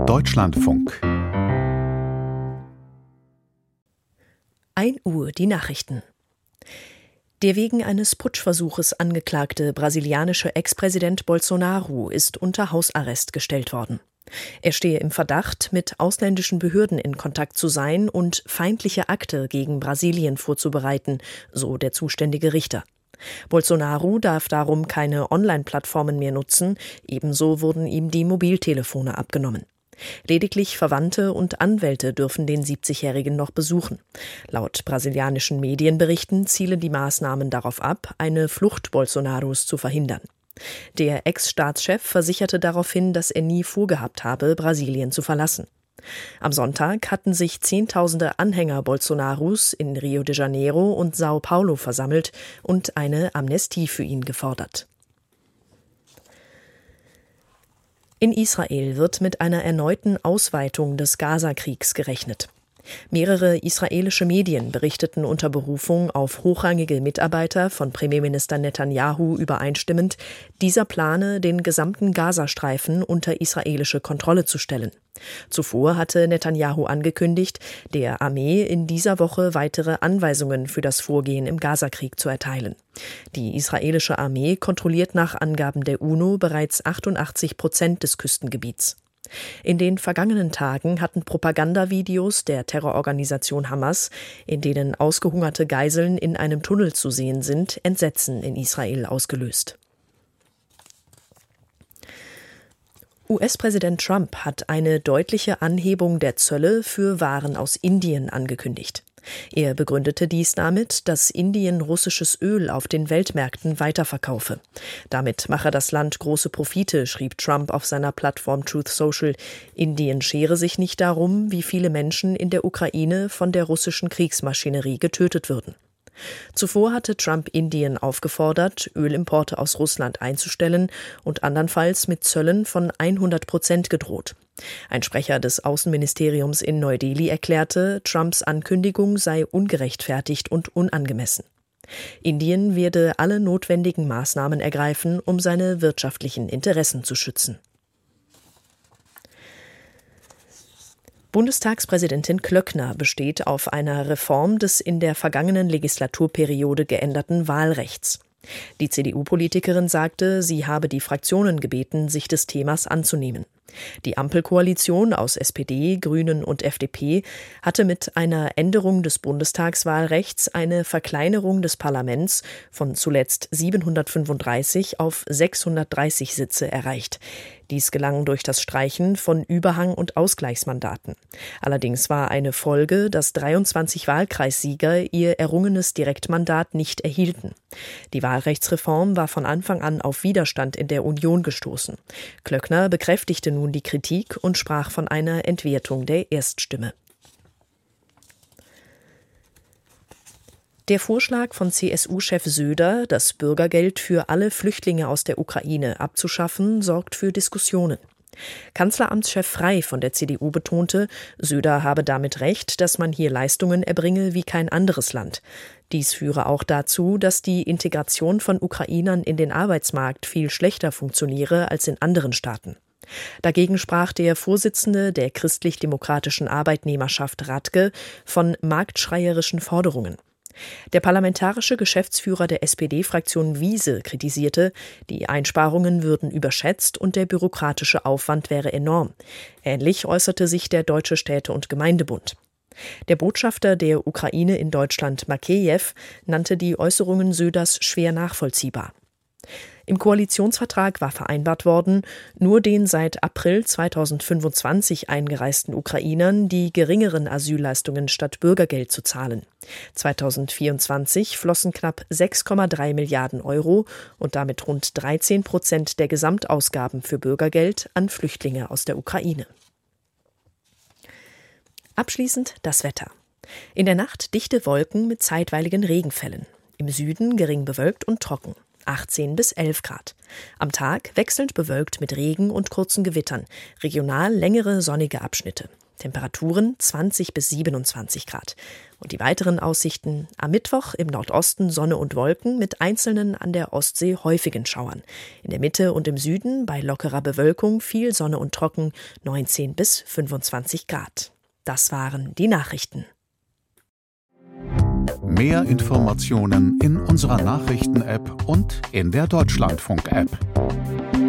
Deutschlandfunk. 1 Uhr die Nachrichten. Der wegen eines Putschversuches angeklagte brasilianische Ex-Präsident Bolsonaro ist unter Hausarrest gestellt worden. Er stehe im Verdacht, mit ausländischen Behörden in Kontakt zu sein und feindliche Akte gegen Brasilien vorzubereiten, so der zuständige Richter. Bolsonaro darf darum keine Online-Plattformen mehr nutzen, ebenso wurden ihm die Mobiltelefone abgenommen. Lediglich Verwandte und Anwälte dürfen den 70-Jährigen noch besuchen. Laut brasilianischen Medienberichten zielen die Maßnahmen darauf ab, eine Flucht Bolsonaros zu verhindern. Der Ex-Staatschef versicherte daraufhin, dass er nie vorgehabt habe, Brasilien zu verlassen. Am Sonntag hatten sich Zehntausende Anhänger Bolsonaros in Rio de Janeiro und São Paulo versammelt und eine Amnestie für ihn gefordert. In Israel wird mit einer erneuten Ausweitung des Gaza-Kriegs gerechnet. Mehrere israelische Medien berichteten unter Berufung auf hochrangige Mitarbeiter von Premierminister Netanyahu übereinstimmend, dieser plane, den gesamten Gazastreifen unter israelische Kontrolle zu stellen. Zuvor hatte Netanyahu angekündigt, der Armee in dieser Woche weitere Anweisungen für das Vorgehen im Gazakrieg zu erteilen. Die israelische Armee kontrolliert nach Angaben der UNO bereits 88% des Küstengebiets. In den vergangenen Tagen hatten Propagandavideos der Terrororganisation Hamas, in denen ausgehungerte Geiseln in einem Tunnel zu sehen sind, Entsetzen in Israel ausgelöst. US-Präsident Trump hat eine deutliche Anhebung der Zölle für Waren aus Indien angekündigt. Er begründete dies damit, dass Indien russisches Öl auf den Weltmärkten weiterverkaufe. Damit mache das Land große Profite, schrieb Trump auf seiner Plattform Truth Social. Indien schere sich nicht darum, wie viele Menschen in der Ukraine von der russischen Kriegsmaschinerie getötet würden. Zuvor hatte Trump Indien aufgefordert, Ölimporte aus Russland einzustellen und andernfalls mit Zöllen von 100% gedroht. Ein Sprecher des Außenministeriums in Neu-Delhi erklärte, Trumps Ankündigung sei ungerechtfertigt und unangemessen. Indien werde alle notwendigen Maßnahmen ergreifen, um seine wirtschaftlichen Interessen zu schützen. Bundestagspräsidentin Klöckner besteht auf einer Reform des in der vergangenen Legislaturperiode geänderten Wahlrechts. Die CDU-Politikerin sagte, sie habe die Fraktionen gebeten, sich des Themas anzunehmen. Die Ampelkoalition aus SPD, Grünen und FDP hatte mit einer Änderung des Bundestagswahlrechts eine Verkleinerung des Parlaments von zuletzt 735 auf 630 Sitze erreicht. Dies gelang durch das Streichen von Überhang- und Ausgleichsmandaten. Allerdings war eine Folge, dass 23 Wahlkreissieger ihr errungenes Direktmandat nicht erhielten. Die Wahlrechtsreform war von Anfang an auf Widerstand in der Union gestoßen. Klöckner bekräftigte nun die Kritik und sprach von einer Entwertung der Erststimme. Der Vorschlag von CSU-Chef Söder, das Bürgergeld für alle Flüchtlinge aus der Ukraine abzuschaffen, sorgt für Diskussionen. Kanzleramtschef Frey von der CDU betonte, Söder habe damit recht, dass man hier Leistungen erbringe wie kein anderes Land. Dies führe auch dazu, dass die Integration von Ukrainern in den Arbeitsmarkt viel schlechter funktioniere als in anderen Staaten. Dagegen sprach der Vorsitzende der christlich-demokratischen Arbeitnehmerschaft Radke von marktschreierischen Forderungen. Der parlamentarische Geschäftsführer der SPD-Fraktion Wiese kritisierte, die Einsparungen würden überschätzt und der bürokratische Aufwand wäre enorm. Ähnlich äußerte sich der Deutsche Städte- und Gemeindebund. Der Botschafter der Ukraine in Deutschland, Makeyev, nannte die Äußerungen Söders schwer nachvollziehbar. Im Koalitionsvertrag war vereinbart worden, nur den seit April 2025 eingereisten Ukrainern die geringeren Asylleistungen statt Bürgergeld zu zahlen. 2024 flossen knapp 6,3 Milliarden Euro und damit rund 13% der Gesamtausgaben für Bürgergeld an Flüchtlinge aus der Ukraine. Abschließend das Wetter. In der Nacht dichte Wolken mit zeitweiligen Regenfällen. Im Süden gering bewölkt und trocken. 18 bis 11 Grad. Am Tag wechselnd bewölkt mit Regen und kurzen Gewittern, regional längere sonnige Abschnitte. Temperaturen 20 bis 27 Grad. Und die weiteren Aussichten: am Mittwoch im Nordosten Sonne und Wolken mit einzelnen an der Ostsee häufigen Schauern. In der Mitte und im Süden bei lockerer Bewölkung viel Sonne und trocken, 19 bis 25 Grad. Das waren die Nachrichten. Mehr Informationen in unserer Nachrichten-App und in der Deutschlandfunk-App.